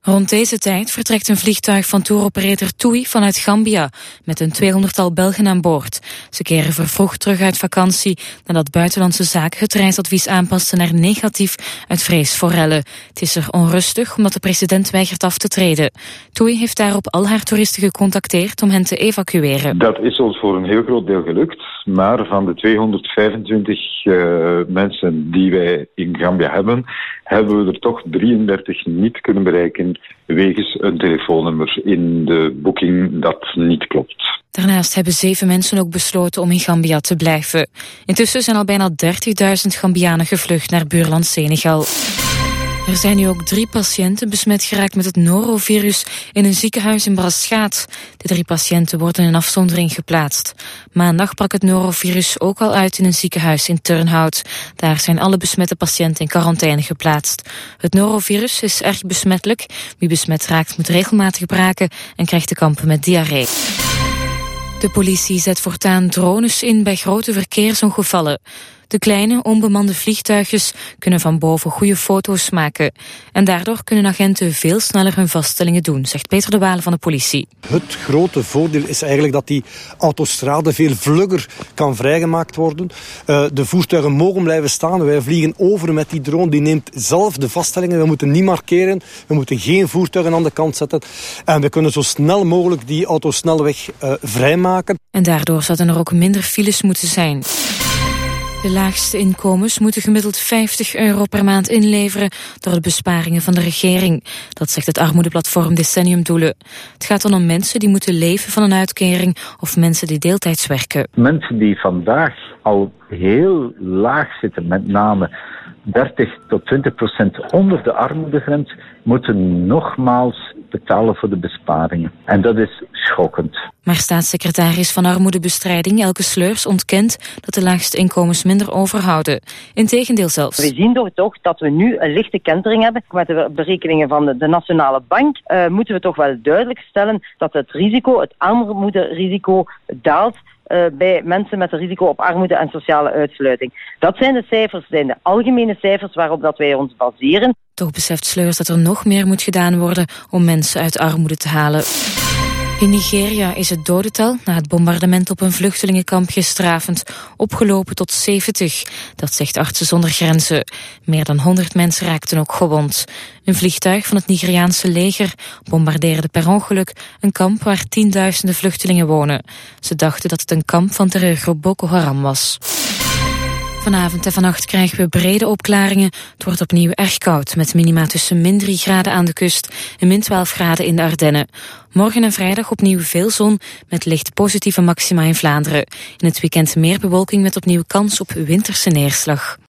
Rond deze tijd vertrekt een vliegtuig van touroperator TUI vanuit Gambia met een 200-tal Belgen aan boord. Ze keren vervroegd terug uit vakantie nadat Buitenlandse Zaken het reisadvies aanpaste naar negatief uit vrees voor rellen. Het is er onrustig omdat de president weigert af te treden. TUI heeft daarop al haar toeristen gecontacteerd om hen te evacueren. Dat is ons voor een heel groot deel gelukt, maar van de 225 mensen die wij in Gambia hebben we er toch 33 niet kunnen bereiken wegens een telefoonnummer in de boeking dat niet klopt. Daarnaast hebben 7 mensen ook besloten om in Gambia te blijven. Intussen zijn al bijna 30.000 Gambianen gevlucht naar buurland Senegal. Er zijn nu ook 3 patiënten besmet geraakt met het norovirus in een ziekenhuis in Braschaat. De 3 patiënten worden in afzondering geplaatst. Maandag brak het norovirus ook al uit in een ziekenhuis in Turnhout. Daar zijn alle besmette patiënten in quarantaine geplaatst. Het norovirus is erg besmettelijk. Wie besmet raakt moet regelmatig braken en krijgt te kampen met diarree. De politie zet voortaan drones in bij grote verkeersongevallen. De kleine, onbemande vliegtuigjes kunnen van boven goede foto's maken. En daardoor kunnen agenten veel sneller hun vaststellingen doen, zegt Peter de Waal van de politie. Het grote voordeel is eigenlijk dat die autostrade veel vlugger kan vrijgemaakt worden. De voertuigen mogen blijven staan. Wij vliegen over met die drone. Die neemt zelf de vaststellingen. We moeten niet markeren. We moeten geen voertuigen aan de kant zetten. En we kunnen zo snel mogelijk die autosnelweg vrijmaken. En daardoor zouden er ook minder files moeten zijn. De laagste inkomens moeten gemiddeld €50 per maand inleveren door de besparingen van de regering. Dat zegt het armoedeplatform Decenniumdoelen. Het gaat dan om mensen die moeten leven van een uitkering of mensen die deeltijds werken. Mensen die vandaag al heel laag zitten, met name 30 tot 20% onder de armoedegrens, moeten nogmaals betalen voor de besparingen. En dat is schokkend. Maar staatssecretaris van Armoedebestrijding Elke Sleurs ontkent dat de laagste inkomens minder overhouden. Integendeel zelfs. We zien toch dat we nu een lichte kentering hebben. Met de berekeningen van de Nationale Bank moeten we toch wel duidelijk stellen dat het armoederisico daalt bij mensen met een risico op armoede en sociale uitsluiting. Dat zijn de cijfers, zijn de algemene cijfers waarop dat wij ons baseren. Toch beseft Sleurs dat er nog meer moet gedaan worden om mensen uit armoede te halen. In Nigeria is het dodental na het bombardement op een vluchtelingenkamp gisteravond opgelopen tot 70. Dat zegt Artsen zonder Grenzen. Meer dan 100 mensen raakten ook gewond. Een vliegtuig van het Nigeriaanse leger bombardeerde per ongeluk een kamp waar tienduizenden vluchtelingen wonen. Ze dachten dat het een kamp van terreurgroep Boko Haram was. Vanavond en vannacht krijgen we brede opklaringen. Het wordt opnieuw erg koud, met minima tussen -3 graden aan de kust en -12 graden in de Ardennen. Morgen en vrijdag opnieuw veel zon, met licht positieve maxima in Vlaanderen. In het weekend meer bewolking met opnieuw kans op winterse neerslag.